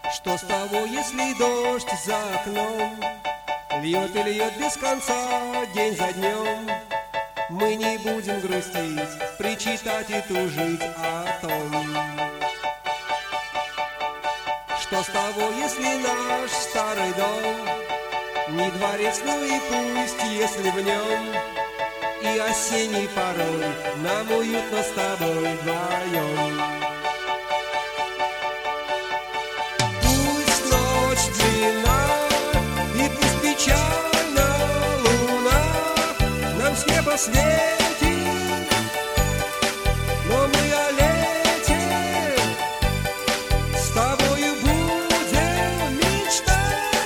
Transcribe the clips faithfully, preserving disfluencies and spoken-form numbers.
Что с того, если дождь за окном льет и льет без конца день за днем? Мы не будем грустить, причитать и тужить о том. Что с того, если наш старый дом не дворец, ну и пусть, если в нем и осенней порой нам уютно с тобой вдвоем. Пусть ночь длинна и пусть печальна луна нам с неба светит, но мы о лете с тобою будем мечтать.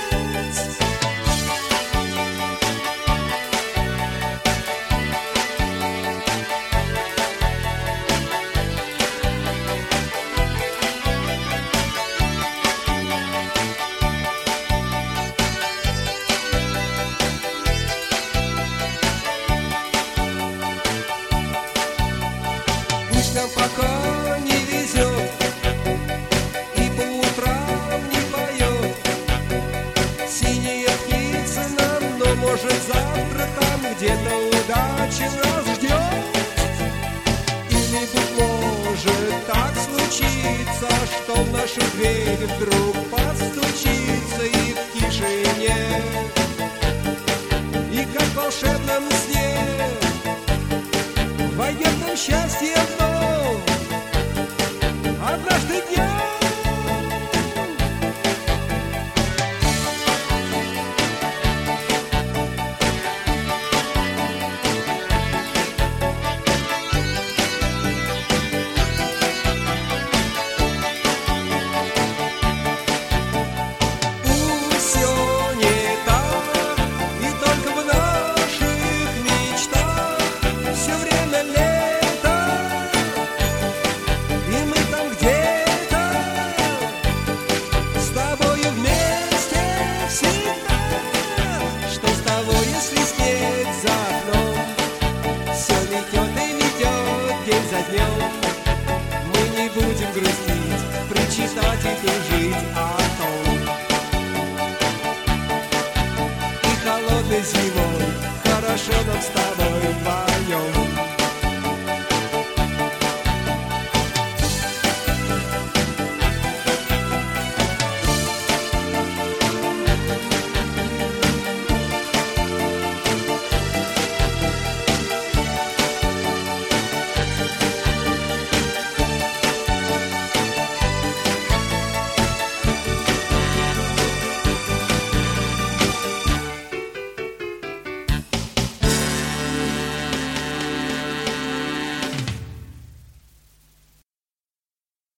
Пусть нам пока не везет и по утрам не поет синяя птица нам, но может завтра там где-то удача нас ждет. Или, быть может, так случится, что в нашу дверь вдруг постучится и в тишине, и как в волшебном сне войдет нам счастье в